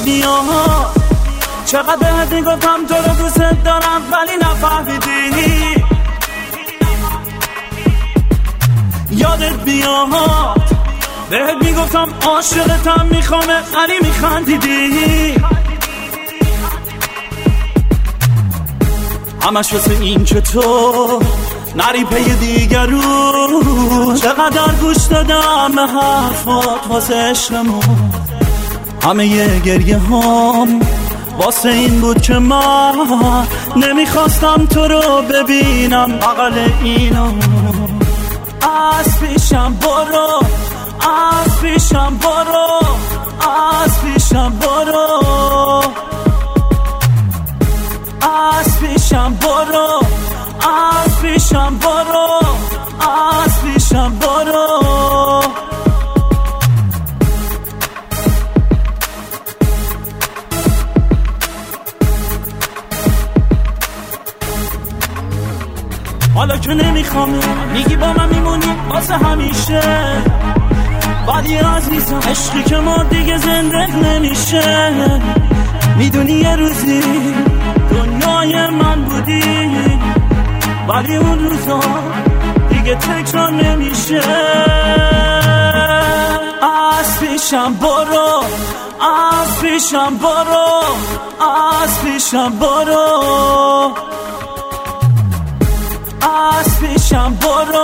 میاد. چقدر بهت میگفتم تو رو دوست دارم ولی نفهمیدی. یادت بیاد بهت میگفتم عاشقتم میخوامه ولی میخندیدی. همش واسه این که تو نری پی دیگر رو. چقدر گوش دادم به حرفات واسه عشقمون. همه ی گریه هام واسه این بود که من نمیخواستم تو رو ببینم بغل اینو. از پیشم برو، از پیشم برو، از پیشم برو، از پیشم برو، از پیشم برو، از پیشم برو. حالا که نمیخوام میگی با من میمونی واسه همیشه، ولی عزیزم عشقی که ما دیگه زنده نمیشه. میدونی یه روزی دنیای من بودی ولی اون روزا دیگه تکرار نمیشه. از پیشم برو، از پیشم برو، از پیشم برو، از پیشم برو،